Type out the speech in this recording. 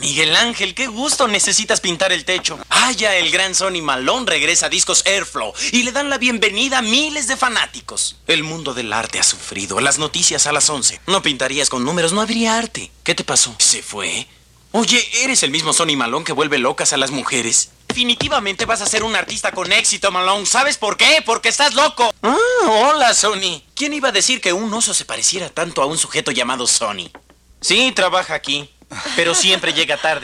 Miguel Ángel, qué gusto, necesitas pintar el techo. Ya el gran Sonny Malone regresa a Discos Airflow y le dan la bienvenida a miles de fanáticos. El mundo del arte ha sufrido. Las noticias a las 11. No pintarías con números, no habría arte. ¿Qué te pasó? ¿Se fue? Oye, ¿eres el mismo Sonny Malone que vuelve locas a las mujeres? Definitivamente vas a ser un artista con éxito, Malone. ¿Sabes por qué? Porque estás loco. Hola, Sonny. ¿Quién iba a decir que un oso se pareciera tanto a un sujeto llamado Sonny? Sí, trabaja aquí, pero siempre llega tarde.